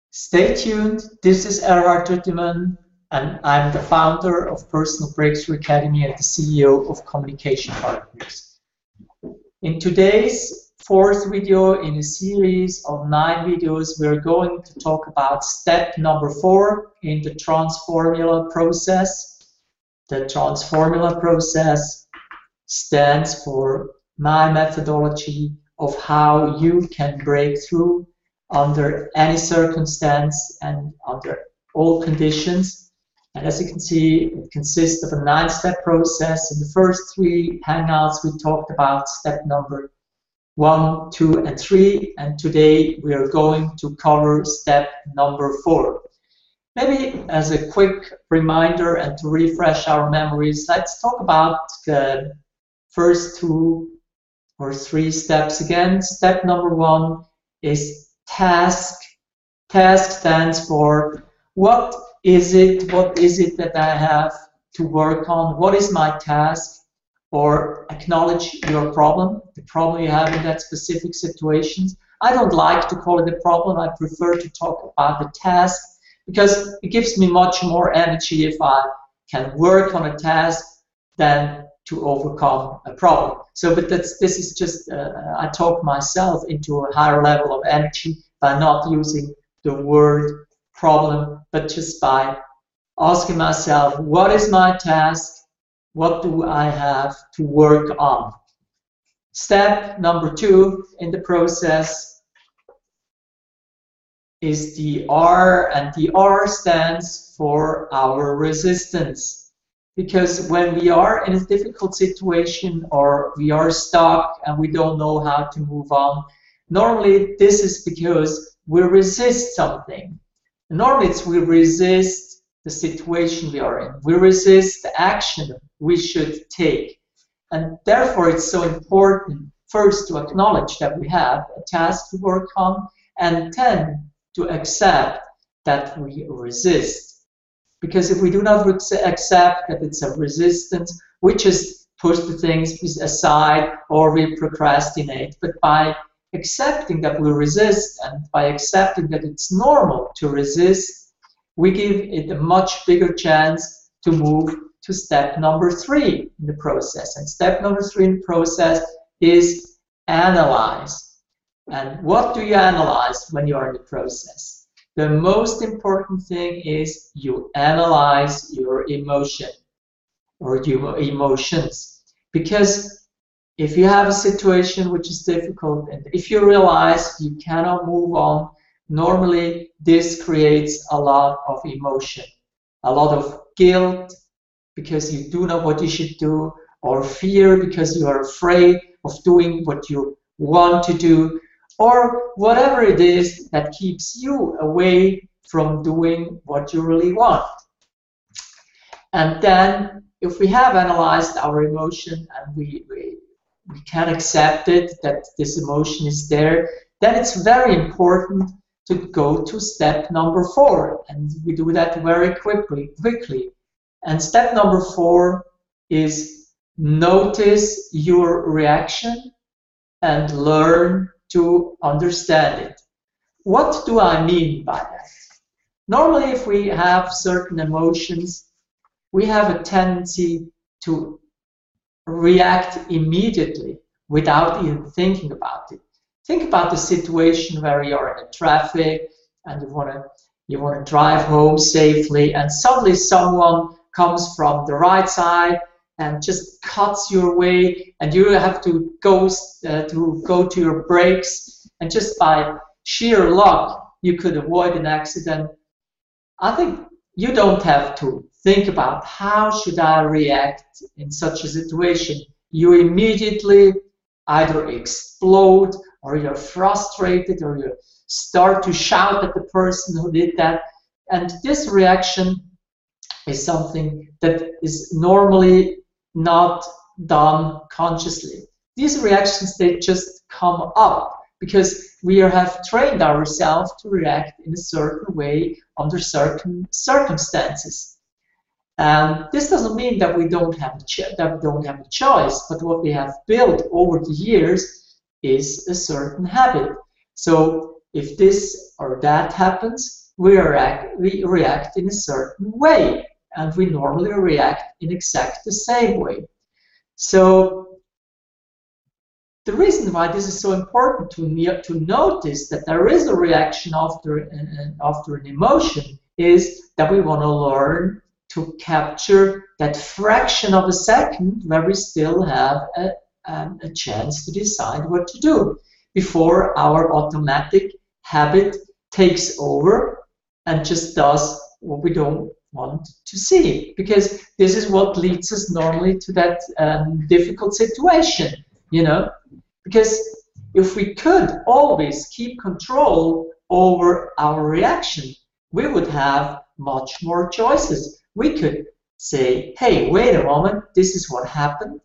Stay tuned. This is Erhard Rüttimann, and I'm the founder of Personal Breakthrough Academy and the CEO of Communication Partners. In today's fourth video in a series of 9 videos, we're going to talk about step number 4 in the Transformula process. The Transformula process stands for my methodology of how you can break through under any circumstance and under all conditions. And as you can see, it consists of a 9-step process. In the first 3 hangouts, we talked about step number 1, 2, and 3, and today we are going to cover step number 4. Maybe as a quick reminder and to refresh our memories, let's talk about the first 2 or 3 steps again. Step number 1 is task. Task stands for what is it that I have to work on, what is my task, or acknowledge your problem, the problem you have in that specific situation. I don't like to call it a problem, I prefer to talk about the task because it gives me much more energy if I can work on a task than to overcome a problem. So, but this is just, I talk myself into a higher level of energy by not using the word problem, but just by asking myself, what is my task? What do I have to work on? Step number 2 in the process is the R, and the R stands for our resistance. Because when we are in a difficult situation or we are stuck and we don't know how to move on, normally this is because we resist something. Normally it's we resist the situation we are in. We resist the action we should take. And therefore it's so important first to acknowledge that we have a task to work on, and then to accept that we resist. Because if we do not accept that it's a resistance, we just push the things aside or we procrastinate. But by accepting that we resist and by accepting that it's normal to resist, we give it a much bigger chance to move to step number 3 in the process. And step number 3 in the process is analyze. And what do you analyze when you are in the process? The most important thing is you analyze your emotion or your emotions. Because if you have a situation which is difficult and if you realize you cannot move on, normally this creates a lot of emotion, a lot of guilt because you do know what you should do, or fear because you are afraid of doing what you want to do, or whatever it is that keeps you away from doing what you really want. And then, if we have analyzed our emotion and we can accept it, that this emotion is there, then it's very important to go to step number 4. And we do that very quickly. And step number 4 is notice your reaction and learn to understand it. What do I mean by that? Normally, if we have certain emotions, we have a tendency to react immediately without even thinking about it. Think about the situation where you are in a traffic and you want to drive home safely, and suddenly someone comes from the right side and just cuts your way, and you have to go to your brakes, and just by sheer luck you could avoid an accident. I think you don't have to think about how should I react in such a situation. You immediately either explode, or you're frustrated, or you start to shout at the person who did that. And this reaction is something that is normally not done consciously. These reactions, they just come up because we have trained ourselves to react in a certain way under certain circumstances. And this doesn't mean that we don't have a choice, but what we have built over the years is a certain habit. So if this or that happens, we react in a certain way, and we normally react in exact the same way. So the reason why this is so important to notice that there is a reaction after an emotion is that we want to learn to capture that fraction of a second where we still have a chance to decide what to do before our automatic habit takes over and just does what we don't want to see, because this is what leads us normally to that difficult situation, you know. Because if we could always keep control over our reaction, we would have much more choices. We could say, hey, wait a moment, this is what happened.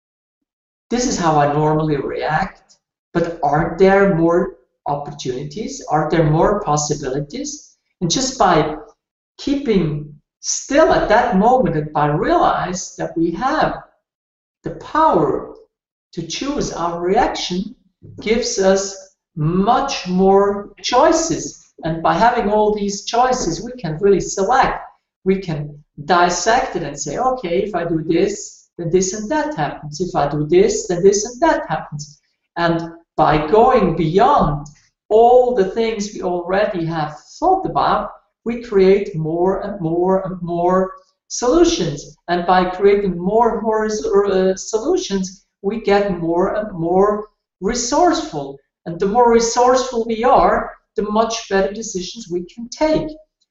This is how I normally react, but aren't there more opportunities? Aren't there more possibilities? And just by keeping still at that moment and by realize that we have the power to choose our reaction gives us much more choices. And by having all these choices, we can really select. We can dissect it and say, okay, if I do this, then this and that happens. If I do this, then this and that happens. And by going beyond all the things we already have thought about, we create more and more and more solutions. And by creating more and more solutions, we get more and more resourceful. And the more resourceful we are, the much better decisions we can take.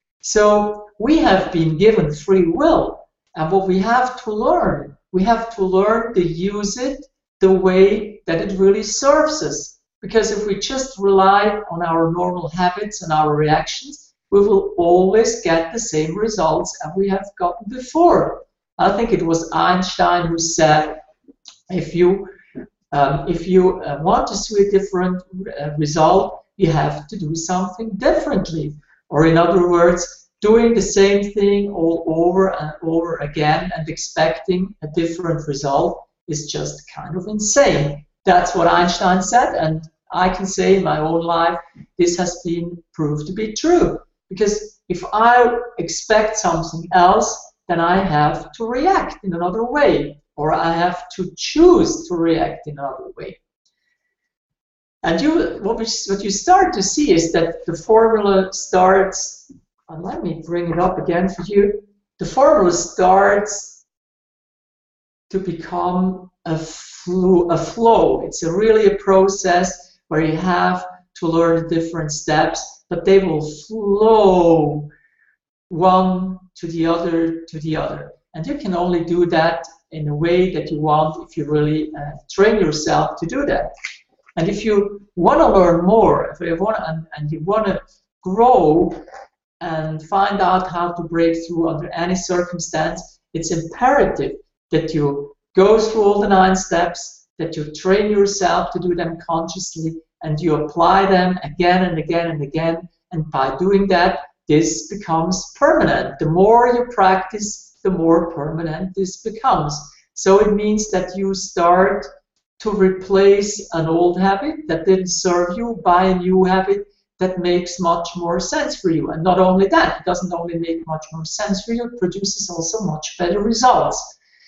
So we have been given free will. And what we have to learn to use it the way that it really serves us. Because if we just rely on our normal habits and our reactions, we will always get the same results as we have gotten before. I think it was Einstein who said, if you want to see a different result, you have to do something differently. Or in other words, doing the same thing all over and over again and expecting a different result is just kind of insane. That's what Einstein said, and I can say in my own life, this has been proved to be true. Because if I expect something else, then I have to react in another way, or I have to choose to react in another way. And what you start to see is that the formula starts, and let me bring it up again for you. The formula starts to become a flow. It's really a process where you have to learn different steps, but they will flow one to the other to the other. And you can only do that in a way that you want if you really train yourself to do that. And if you want to learn more, if you want and you want to grow and find out how to break through under any circumstance, it's imperative that you go through all the 9 steps, that you train yourself to do them consciously, and you apply them again and again and again. And by doing that, this becomes permanent. The more you practice, the more permanent this becomes. So it means that you start to replace an old habit that didn't serve you by a new habit that makes much more sense for you. And not only that, it doesn't only make much more sense for you, it produces also much better results.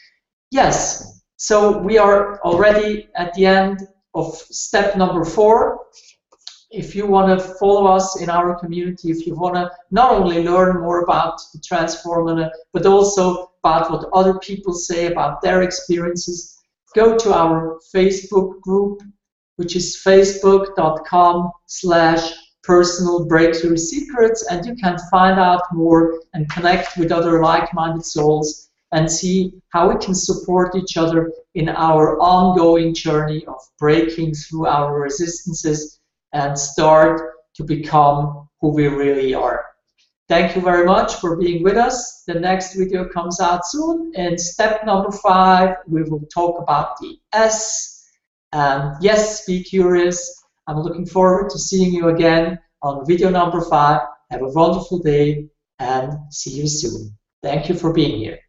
Yes, so we are already at the end of step number 4. If you want to follow us in our community, if you want to not only learn more about the Transformula, but also about what other people say about their experiences, go to our Facebook group, which is facebook.com/personal breakthrough secrets, and you can find out more and connect with other like-minded souls and see how we can support each other in our ongoing journey of breaking through our resistances and start to become who we really are. Thank you very much for being with us. The next video comes out soon. In step number 5, we will talk about the S. And yes, be curious. I'm looking forward to seeing you again on video number 5. Have a wonderful day and see you soon. Thank you for being here.